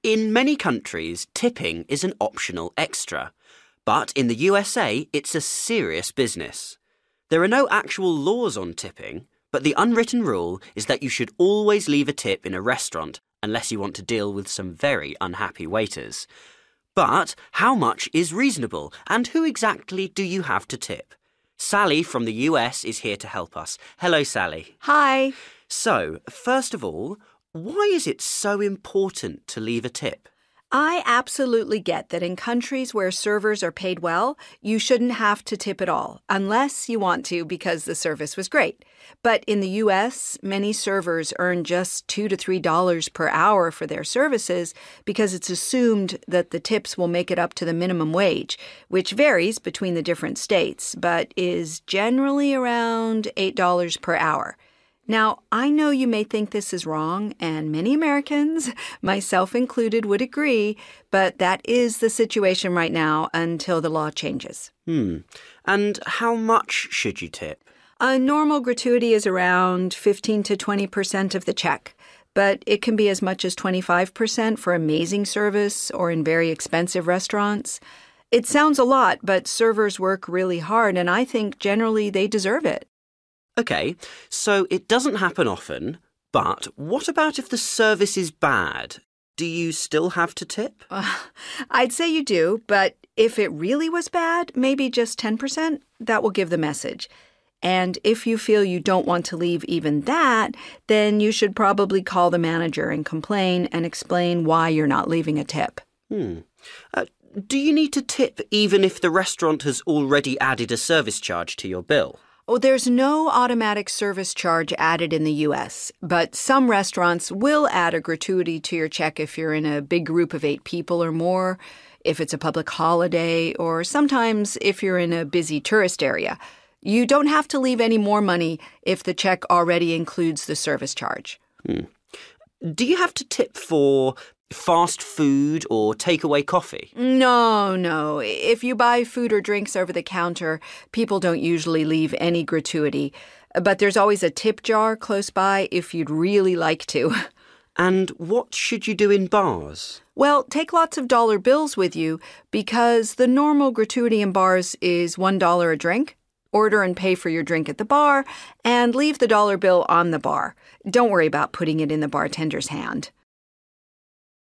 In many countries, tipping is an optional extra. But in the USA, it's a serious business. There are no actual laws on tipping, but the unwritten rule is that you should always leave a tip in a restaurant unless you want to deal with some very unhappy waiters. But how much is reasonable, and who exactly do you have to tip? Sally from the US is here to help us. Hello, Sally. Hi. So, first of all, why is it so important to leave a tip? I absolutely get that in countries where servers are paid well, you shouldn't have to tip at all, unless you want to because the service was great. But in the U.S., many servers earn just $2 to $3 per hour for their services because it's assumed that the tips will make it up to the minimum wage, which varies between the different states, but is generally around $8 per hour. Now, I know you may think this is wrong, and many Americans, myself included, would agree, but that is the situation right now until the law changes. And how much should you tip? A normal gratuity is around 15 to 20% of the check, but it can be as much as 25% for amazing service or in very expensive restaurants. It sounds a lot, but servers work really hard, and I think generally they deserve it. Okay, so it doesn't happen often, but what about if the service is bad? Do you still have to tip? I'd say you do, but if it really was bad, maybe just 10%, that will give the message. And if you feel you don't want to leave even that, then you should probably call the manager and complain and explain why you're not leaving a tip. Do you need to tip even if the restaurant has already added a service charge to your bill? Oh, there's no automatic service charge added in the U.S., but some restaurants will add a gratuity to your check if you're in a big group of 8 people or more, if it's a public holiday, or sometimes if you're in a busy tourist area. You don't have to leave any more money if the check already includes the service charge. Do you have to tip for fast food or takeaway coffee? No. If you buy food or drinks over the counter, people don't usually leave any gratuity. But there's always a tip jar close by if you'd really like to. And what should you do in bars? Well, take lots of dollar bills with you because the normal gratuity in bars is $1 a drink. Order and pay for your drink at the bar and leave the dollar bill on the bar. Don't worry about putting it in the bartender's hand.